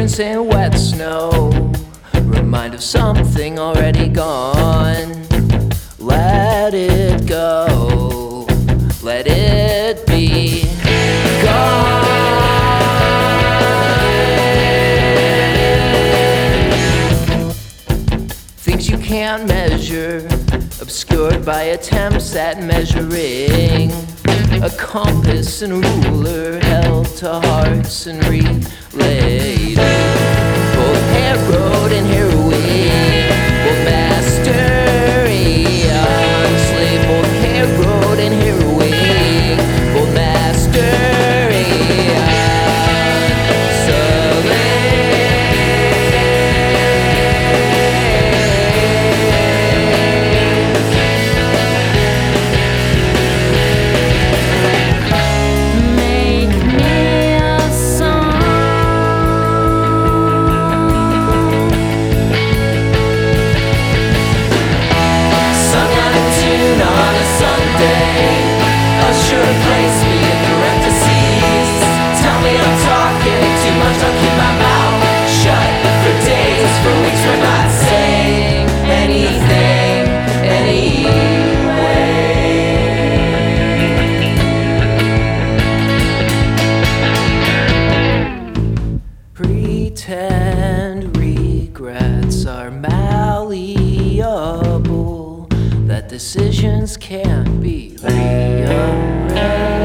Footprints in wet snow remind of something already gone. Let it go, let it be gone. Things you can't measure, obscured by attempts at measuring. A compass and ruler held to hearts and related. Both harrowed and harrowing, both mastery and slave. Both harrowed and harrowing, both mastery and slave. Pretend regrets are malleable, that decisions can't be rearranged.